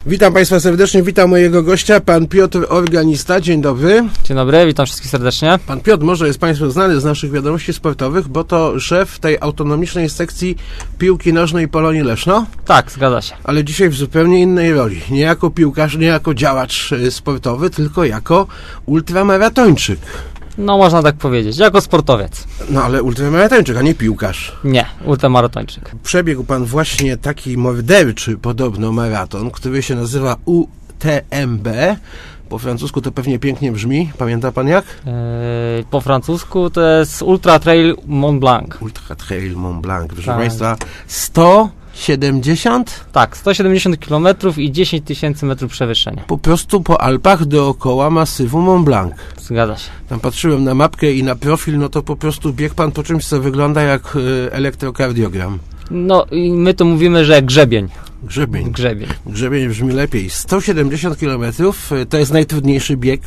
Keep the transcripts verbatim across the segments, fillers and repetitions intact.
Witam Państwa serdecznie, witam mojego gościa, pan Piotr Organista. Dzień dobry. Dzień dobry, witam wszystkich serdecznie. Pan Piotr może jest Państwu znany z naszych wiadomości sportowych, bo to szef tej autonomicznej sekcji piłki nożnej Polonii Leszno. Tak, zgadza się. Ale dzisiaj w zupełnie innej roli. Nie jako piłkarz, nie jako działacz sportowy, tylko jako ultramaratończyk. No, można tak powiedzieć, jako sportowiec. No, ale ultramaratończyk, a nie piłkarz. Nie, ultramaratończyk. Przebiegł pan właśnie taki morderczy podobno maraton, który się nazywa U T M B. Po francusku to pewnie pięknie brzmi. Pamięta pan jak? Yy, po francusku to jest Ultra Trail Mont Blanc. Ultra Trail Mont Blanc, proszę tak. Państwa. sto siedemdziesiąt? Tak, sto siedemdziesiąt kilometrów i dziesięć tysięcy metrów przewyższenia. Po prostu po Alpach dookoła masywu Mont Blanc. Zgadza się. Tam patrzyłem na mapkę i na profil, no to po prostu biegł pan po czymś, co wygląda jak y, elektrokardiogram. No i my to mówimy, że grzebień. Grzebień. Grzebień. Grzebień brzmi lepiej. sto siedemdziesiąt kilometrów to jest najtrudniejszy bieg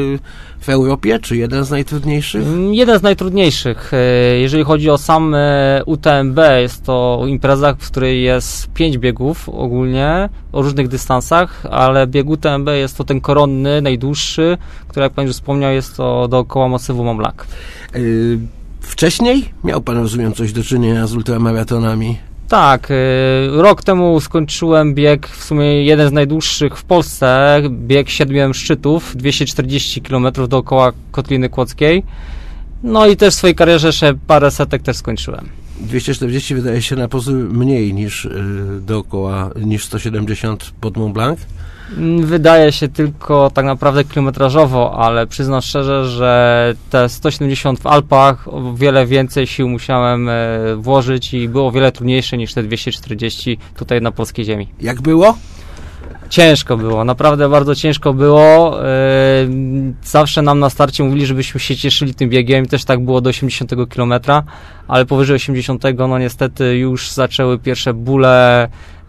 w Europie, czy jeden z najtrudniejszych? Jeden z najtrudniejszych. Jeżeli chodzi o sam U T M B, jest to impreza, w której jest pięć biegów ogólnie, o różnych dystansach, ale bieg U T M B jest to ten koronny, najdłuższy, który, jak pan już wspomniał, jest to dookoła masywu Mont Blanc. Yy, wcześniej miał pan, rozumiem, coś do czynienia z ultramaratonami? Tak, y, rok temu skończyłem bieg, w sumie jeden z najdłuższych w Polsce, bieg siedmiu szczytów, dwieście czterdzieści kilometrów dookoła Kotliny Kłodzkiej. No i też w swojej karierze jeszcze parę setek też skończyłem. dwieście czterdzieści wydaje się na pozór mniej niż y, dookoła, niż sto siedemdziesiąt pod Mont Blanc. Wydaje się tylko tak naprawdę kilometrażowo, ale przyznam szczerze, że te sto siedemdziesiąt w Alpach o wiele więcej sił musiałem e, włożyć i było o wiele trudniejsze niż te dwieście czterdzieści tutaj na polskiej ziemi. Jak było? Ciężko było, naprawdę bardzo ciężko było. Yy, zawsze nam na starcie mówili, żebyśmy się cieszyli tym biegiem, też tak było do osiemdziesiątego kilometra, ale powyżej osiemdziesiątego no niestety już zaczęły pierwsze bóle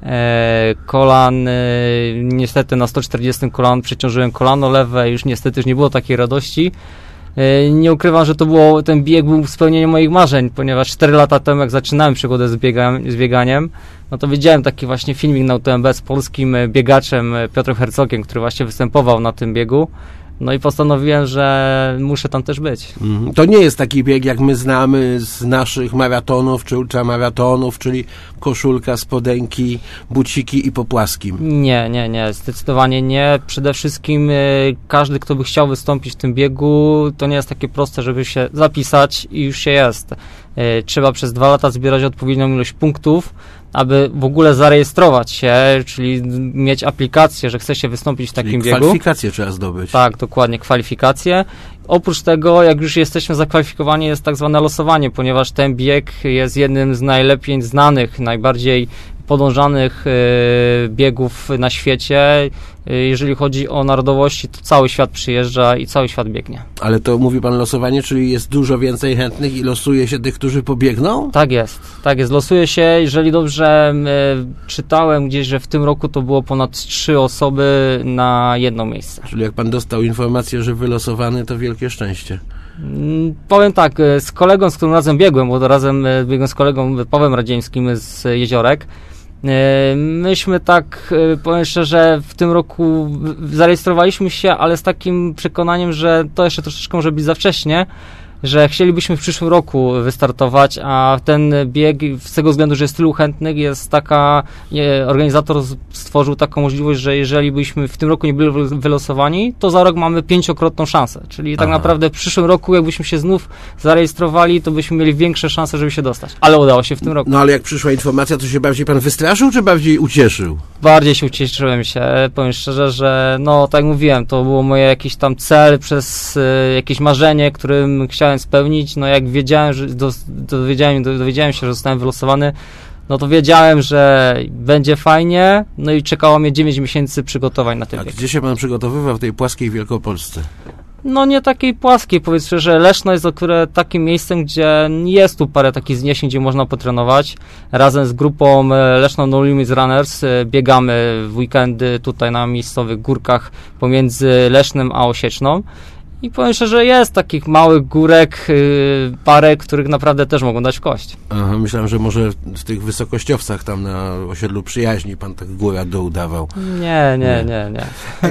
e, kolan. E, niestety na sto czterdziestym kolan przeciążyłem kolano lewe, już niestety już nie było takiej radości. E, nie ukrywam, że to było, ten bieg był spełnieniem moich marzeń, ponieważ cztery lata temu, jak zaczynałem przygodę z, biega, z bieganiem, no to widziałem taki właśnie filmik na U T M B z polskim biegaczem Piotrem Hercogiem, który właśnie występował na tym biegu. No i postanowiłem, że muszę tam też być. Mhm. To nie jest taki bieg, jak my znamy z naszych maratonów czy ultramaratonów, czyli koszulka, spodenki, buciki i po płaskim. Nie, nie, nie, zdecydowanie nie. Przede wszystkim y, każdy, kto by chciał wystąpić w tym biegu, to nie jest takie proste, żeby się zapisać i już się jest. Y, trzeba przez dwa lata zbierać odpowiednią ilość punktów, aby w ogóle zarejestrować się, czyli mieć aplikację, że chce się wystąpić w czyli takim biegu. Kwalifikacje trzeba zdobyć. Tak, dokładnie, kwalifikacje. Oprócz tego, jak już jesteśmy zakwalifikowani, jest tak zwane losowanie, ponieważ ten bieg jest jednym z najlepiej znanych, najbardziej podążanych y, biegów na świecie. Y, jeżeli chodzi o narodowości, to cały świat przyjeżdża i cały świat biegnie. Ale to mówi pan losowanie, czyli jest dużo więcej chętnych i losuje się tych, którzy pobiegną? Tak jest, tak jest. Losuje się, jeżeli dobrze y, czytałem gdzieś, że w tym roku to było ponad trzy osoby na jedno miejsce. Czyli jak pan dostał informację, że wylosowany, to wielkie szczęście. Mm, powiem tak, z kolegą, z którym razem biegłem, bo to razem biegłem z kolegą Pawłem Radziemskim z Jeziorek. Myśmy tak, powiem szczerze, w tym roku zarejestrowaliśmy się, ale z takim przekonaniem, że to jeszcze troszeczkę może być za wcześnie, że chcielibyśmy w przyszłym roku wystartować, a ten bieg z tego względu, że jest tylu chętnych, jest taka, nie, organizator stworzył taką możliwość, że jeżeli byśmy w tym roku nie byli wylosowani, to za rok mamy pięciokrotną szansę, czyli tak Aha. naprawdę w przyszłym roku, jakbyśmy się znów zarejestrowali, to byśmy mieli większe szanse, żeby się dostać, ale udało się w tym roku. No ale jak przyszła informacja, to się bardziej pan wystraszył, czy bardziej ucieszył? Bardziej się ucieszyłem się, powiem szczerze, że no tak jak mówiłem, to było moje jakiś tam cel przez y, jakieś marzenie, którym chciałem spełnić, no jak wiedziałem, że do, dowiedziałem, dowiedziałem się, że zostałem wylosowany, no to wiedziałem, że będzie fajnie, no i czekało mnie dziewięć miesięcy przygotowań na ten A bieg. gdzie się pan przygotowywał w tej płaskiej Wielkopolsce? No nie takiej płaskiej, powiedzmy, że Leszno jest akurat takim miejscem, gdzie jest tu parę takich zniesień, gdzie można potrenować. Razem z grupą Leszno No Limits Runners biegamy w weekendy tutaj na miejscowych górkach pomiędzy Lesznem a Osieczną. I powiem szczerze, jest takich małych górek, yy, parę, których naprawdę też mogą dać w kość. Aha, myślałem, że może w tych wysokościowcach tam na osiedlu Przyjaźni pan tak góra dół dawał. Nie, nie, nie, nie. E,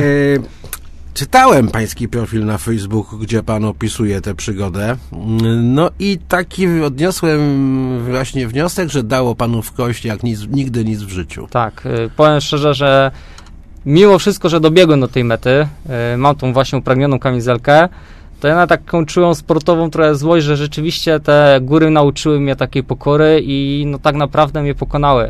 czytałem pański profil na Facebooku, gdzie pan opisuje tę przygodę. No i taki odniosłem właśnie wniosek, że dało panu w kość jak nic, nigdy nic w życiu. Tak, yy, powiem szczerze, że mimo wszystko, że dobiegłem do tej mety, yy, mam tą właśnie upragnioną kamizelkę, to ja na taką czułą sportową trochę złość, że rzeczywiście te góry nauczyły mnie takiej pokory i no tak naprawdę mnie pokonały.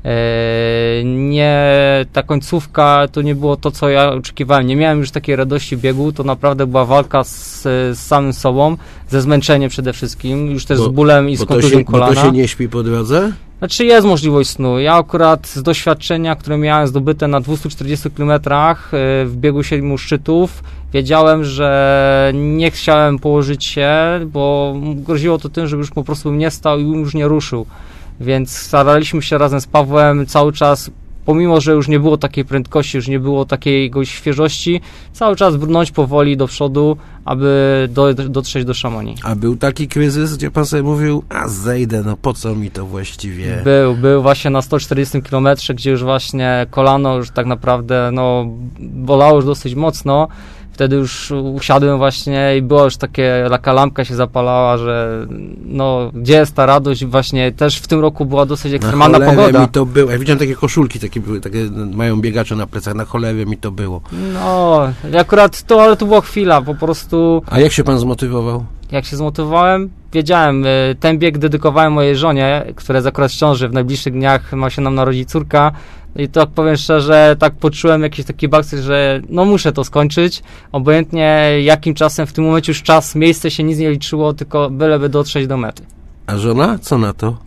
Yy, nie, ta końcówka to nie było to, co ja oczekiwałem. Nie miałem już takiej radości biegu, to naprawdę była walka z, z samym sobą, ze zmęczeniem przede wszystkim, już też bo, z bólem i z kontuzją kolana. Bo to się nie śpi po drodze? Znaczy jest możliwość snu. Ja akurat z doświadczenia, które miałem zdobyte na dwieście czterdzieści kilometrach w biegu siedmiu szczytów, wiedziałem, że nie chciałem położyć się, bo groziło to tym, że już po prostu bym nie stał i już nie ruszył. Więc staraliśmy się razem z Pawłem cały czas, pomimo że już nie było takiej prędkości, już nie było takiej świeżości, cały czas brnąć powoli do przodu, aby do, dotrzeć do Chamonix. A był taki kryzys, gdzie pan sobie mówił, a zejdę, no po co mi to właściwie? Był, był właśnie na sto czterdziestym kilometrze, gdzie już właśnie kolano już tak naprawdę, no, bolało już dosyć mocno. Wtedy już usiadłem właśnie i była już takie, taka lampka się zapalała, że no, gdzie jest ta radość? Właśnie też w tym roku była dosyć ekstremalna na pogoda. mi to było. Ja widziałem takie koszulki, takie były, takie mają biegacze na plecach, na cholerę mi to było. No, akurat to, ale to była chwila, po prostu. A jak się pan zmotywował? Jak się zmotywowałem? Wiedziałem, ten bieg dedykowałem mojej żonie, która jest akurat w ciąży, w najbliższych dniach ma się nam narodzić córka. I to powiem szczerze, tak poczułem jakiś taki bakcyl, że no muszę to skończyć, obojętnie jakim czasem, w tym momencie już czas, miejsce się nic nie liczyło, tylko byleby dotrzeć do mety. A żona? Co na to?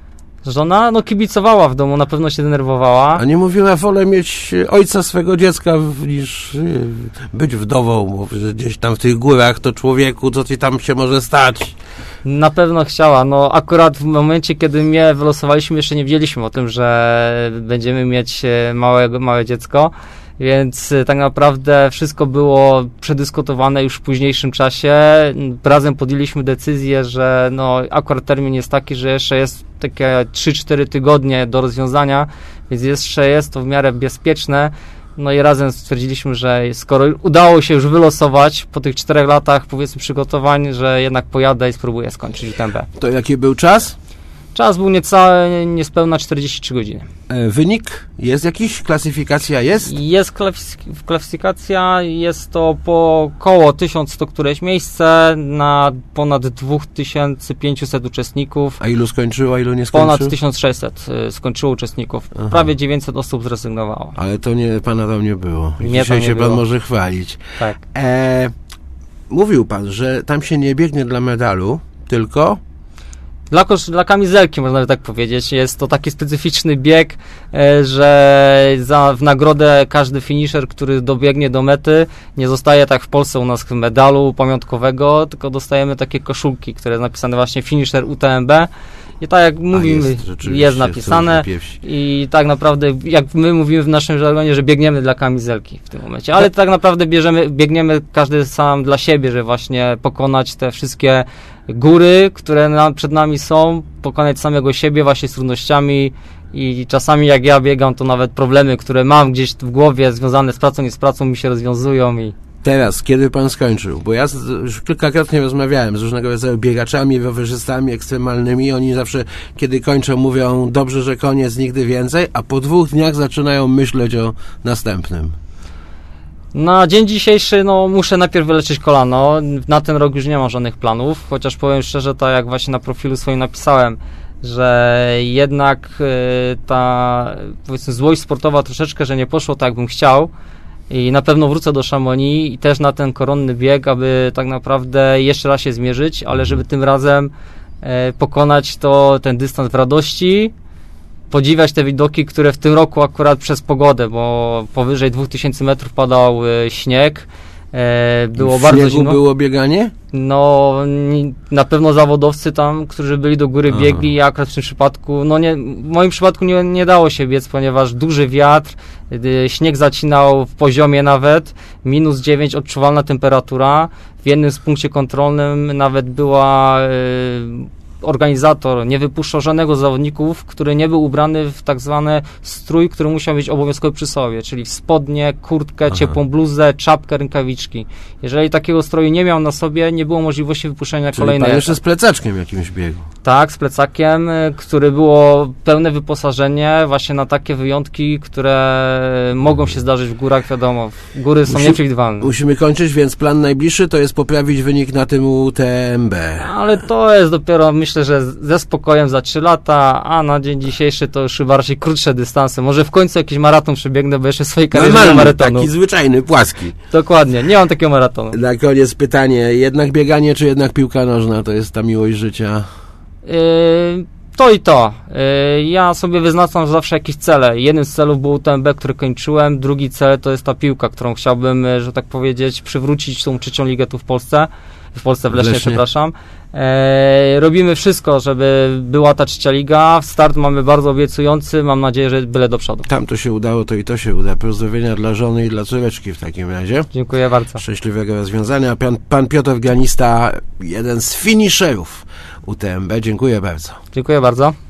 Żona, no kibicowała w domu, na pewno się denerwowała. A nie mówiła, wolę mieć ojca swego dziecka niż być wdową, bo że gdzieś tam w tych górach to człowieku, co ci tam się może stać? Na pewno chciała, no akurat w momencie, kiedy mnie wylosowaliśmy, jeszcze nie wiedzieliśmy o tym, że będziemy mieć małe, małe dziecko, więc tak naprawdę wszystko było przedyskutowane już w późniejszym czasie. Razem podjęliśmy decyzję, że no akurat termin jest taki, że jeszcze jest takie trzy cztery tygodnie do rozwiązania, więc jeszcze jest to w miarę bezpieczne. No i razem stwierdziliśmy, że skoro udało się już wylosować po tych czterech latach, powiedzmy, przygotowań, że jednak pojadę i spróbuję skończyć U T M B. To jaki był czas? Czas był niecałe, niespełna czterdzieści trzy godziny. E, wynik? Jest jakiś? Klasyfikacja jest? Jest klasyfik- klasyfikacja, jest to po około tysiąc sto któreś miejsce na ponad dwa tysiące pięćset uczestników. A ilu skończyło, a ilu nie skończyło? Ponad tysiąc sześćset y, skończyło uczestników. Aha. Prawie dziewięćset osób zrezygnowało. Ale to nie, pana tam nie było. Nie, Dzisiaj nie się było. Pan może chwalić. Tak. E, mówił pan, że tam się nie biegnie dla medalu, tylko... Dla, kosz, dla kamizelki, można by tak powiedzieć. Jest to taki specyficzny bieg, e, że za, w nagrodę każdy finisher, który dobiegnie do mety, nie zostaje tak w Polsce u nas medalu pamiątkowego, tylko dostajemy takie koszulki, które jest napisane właśnie finisher U T M B. I tak jak mówimy, jest, jest napisane i tak naprawdę, jak my mówimy w naszym żargonie, że biegniemy dla kamizelki w tym momencie, ale tak naprawdę bierzemy, biegniemy każdy sam dla siebie, że właśnie pokonać te wszystkie góry, które nam, przed nami są, pokonać samego siebie właśnie z trudnościami i czasami jak ja biegam, to nawet problemy, które mam gdzieś w głowie związane z pracą i z pracą mi się rozwiązują i Teraz, kiedy pan skończył? Bo ja już kilkakrotnie rozmawiałem z różnego rodzaju biegaczami, rowerzystami ekstremalnymi. Oni zawsze, kiedy kończą, mówią, dobrze, że koniec, nigdy więcej, a po dwóch dniach zaczynają myśleć o następnym. Na dzień dzisiejszy, no, muszę najpierw wyleczyć kolano. Na ten rok już nie mam żadnych planów, chociaż powiem szczerze, tak jak właśnie na profilu swoim napisałem, że jednak y, ta, powiedzmy, złość sportowa troszeczkę, że nie poszło tak, jak bym chciał. I na pewno wrócę do Chamonix i też na ten koronny bieg, aby tak naprawdę jeszcze raz się zmierzyć, ale żeby tym razem e, pokonać to, ten dystans w radości, podziwiać te widoki, które w tym roku akurat przez pogodę, bo powyżej dwóch tysięcy metrów padał e, śnieg, e, było w bardzo śniegu zimno. było bieganie? No, na pewno zawodowcy tam, którzy byli do góry biegli, ja akurat w tym przypadku, no nie, w moim przypadku nie, nie dało się biec, ponieważ duży wiatr, Yy, śnieg zacinał w poziomie nawet, minus dziewięć, odczuwalna temperatura. W jednym z punkcie kontrolnym nawet była... Yy, organizator nie wypuszczał żadnego z zawodników, który nie był ubrany w tak zwany strój, który musiał być obowiązkowy przy sobie, czyli w spodnie, kurtkę, Aha. ciepłą bluzę, czapkę, rękawiczki. Jeżeli takiego stroju nie miał na sobie, nie było możliwości wypuszczenia czyli kolejnego. Pan jeszcze z plecaczkiem jakimś biegł. Tak, z plecakiem, który było pełne wyposażenie właśnie na takie wyjątki, które mogą się zdarzyć w górach, wiadomo. Góry są Musi, nieprzewidywalne. Musimy kończyć, więc plan najbliższy to jest poprawić wynik na tym U T M B. Ale to jest dopiero, myślę, że ze spokojem za trzy lata, a na dzień dzisiejszy to już bardziej krótsze dystanse. Może w końcu jakiś maraton przebiegnę, bo jeszcze w swojej karierze nie mam maratonu. Taki zwyczajny, płaski. Dokładnie, nie mam takiego maratonu. Na koniec pytanie, jednak bieganie, czy jednak piłka nożna? To jest ta miłość życia? Yy, to i to. Yy, ja sobie wyznaczam zawsze jakieś cele. Jednym z celów był U T M B, który kończyłem. Drugi cel to jest ta piłka, którą chciałbym, że tak powiedzieć, przywrócić tą trzecią ligę tu w Polsce. W Polsce, w Lesznie, Lesznie. przepraszam. E, robimy wszystko, żeby była ta trzecia liga. Start mamy bardzo obiecujący. Mam nadzieję, że byle do przodu. Tam to się udało, to i to się uda. Pozdrowienia dla żony i dla córeczki w takim razie. Dziękuję bardzo. Szczęśliwego rozwiązania. Pan, pan Piotr Granista, jeden z finisherów U T M B. Dziękuję bardzo. Dziękuję bardzo.